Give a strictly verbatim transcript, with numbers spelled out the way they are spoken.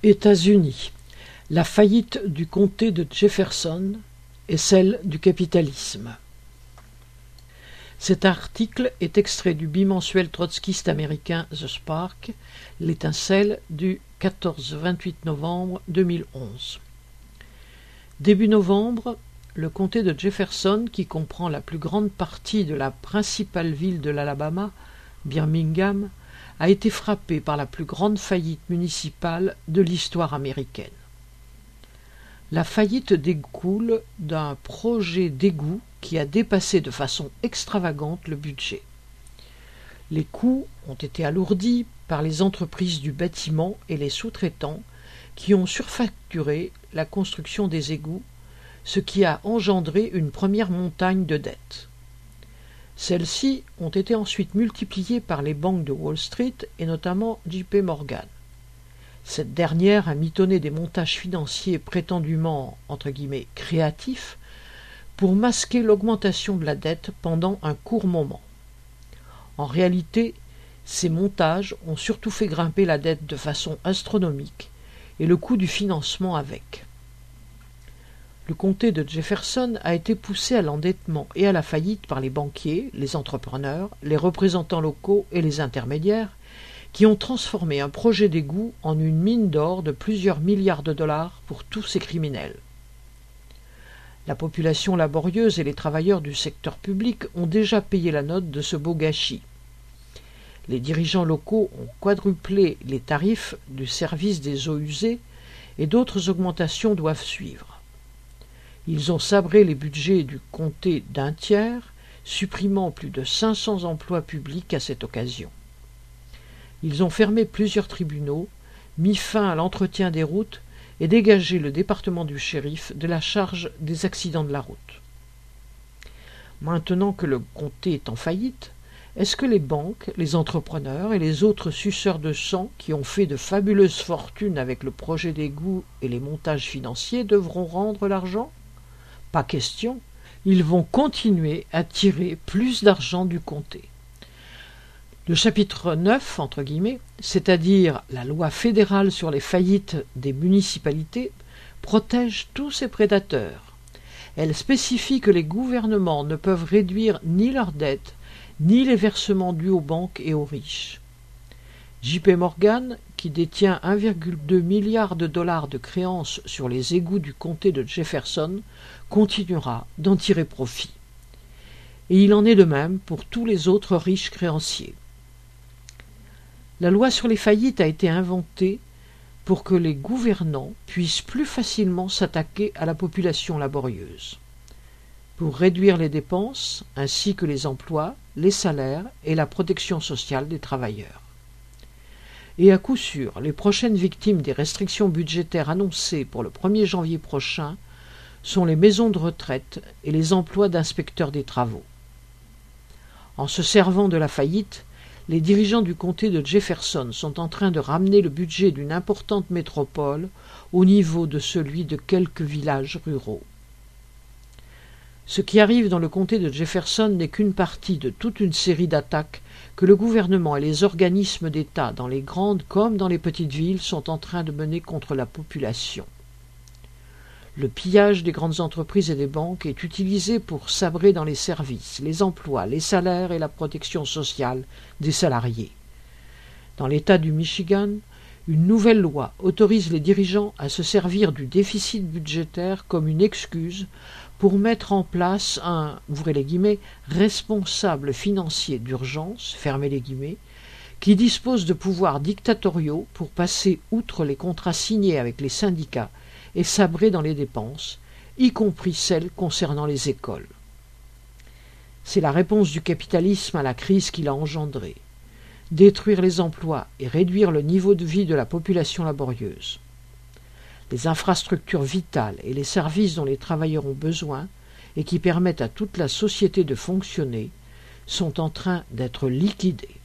États-Unis, la faillite du comté de Jefferson et celle du capitalisme. Cet article est extrait du bimensuel trotskiste américain The Spark, l'étincelle du quatorze vingt-huit novembre deux mille onze. Début novembre, le comté de Jefferson, qui comprend la plus grande partie de la principale ville de l'Alabama, Birmingham, a été frappé par la plus grande faillite municipale de l'histoire américaine. La faillite découle d'un projet d'égout qui a dépassé de façon extravagante le budget. Les coûts ont été alourdis par les entreprises du bâtiment et les sous-traitants qui ont surfacturé la construction des égouts, ce qui a engendré une première montagne de dettes. Celles-ci ont été ensuite multipliées par les banques de Wall Street et notamment J P Morgan. Cette dernière a mitonné des montages financiers prétendument entre guillemets créatifs pour masquer l'augmentation de la dette pendant un court moment. En réalité, ces montages ont surtout fait grimper la dette de façon astronomique et le coût du financement avec. Le comté de Jefferson a été poussé à l'endettement et à la faillite par les banquiers, les entrepreneurs, les représentants locaux et les intermédiaires qui ont transformé un projet d'égout en une mine d'or de plusieurs milliards de dollars pour tous ces criminels. La population laborieuse et les travailleurs du secteur public ont déjà payé la note de ce beau gâchis. Les dirigeants locaux ont quadruplé les tarifs du service des eaux usées et d'autres augmentations doivent suivre. Ils ont sabré les budgets du comté d'un tiers, supprimant plus de cinq cents emplois publics à cette occasion. Ils ont fermé plusieurs tribunaux, mis fin à l'entretien des routes et dégagé le département du shérif de la charge des accidents de la route. Maintenant que le comté est en faillite, est-ce que les banques, les entrepreneurs et les autres suceurs de sang qui ont fait de fabuleuses fortunes avec le projet d'égout et les montages financiers devront rendre l'argent ? Pas question, ils vont continuer à tirer plus d'argent du comté. Le chapitre neuf, entre guillemets, c'est-à-dire la loi fédérale sur les faillites des municipalités, protège tous ces prédateurs. Elle spécifie que les gouvernements ne peuvent réduire ni leurs dettes, ni les versements dus aux banques et aux riches. J P Morgan, qui détient un virgule deux milliard de dollars de créances sur les égouts du comté de Jefferson, continuera d'en tirer profit. Et il en est de même pour tous les autres riches créanciers. La loi sur les faillites a été inventée pour que les gouvernants puissent plus facilement s'attaquer à la population laborieuse, pour réduire les dépenses ainsi que les emplois, les salaires et la protection sociale des travailleurs. Et à coup sûr, les prochaines victimes des restrictions budgétaires annoncées pour le premier janvier prochain sont les maisons de retraite et les emplois d'inspecteurs des travaux. En se servant de la faillite, les dirigeants du comté de Jefferson sont en train de ramener le budget d'une importante métropole au niveau de celui de quelques villages ruraux. Ce qui arrive dans le comté de Jefferson n'est qu'une partie de toute une série d'attaques que le gouvernement et les organismes d'État dans les grandes comme dans les petites villes sont en train de mener contre la population. Le pillage des grandes entreprises et des banques est utilisé pour sabrer dans les services, les emplois, les salaires et la protection sociale des salariés. Dans l'État du Michigan, une nouvelle loi autorise les dirigeants à se servir du déficit budgétaire comme une excuse pour mettre en place un, ouvrez les guillemets, responsable financier d'urgence, fermez les guillemets, qui dispose de pouvoirs dictatoriaux pour passer outre les contrats signés avec les syndicats et sabrer dans les dépenses, y compris celles concernant les écoles. C'est la réponse du capitalisme à la crise qu'il a engendrée. Détruire les emplois et réduire le niveau de vie de la population laborieuse. Les infrastructures vitales et les services dont les travailleurs ont besoin et qui permettent à toute la société de fonctionner sont en train d'être liquidés.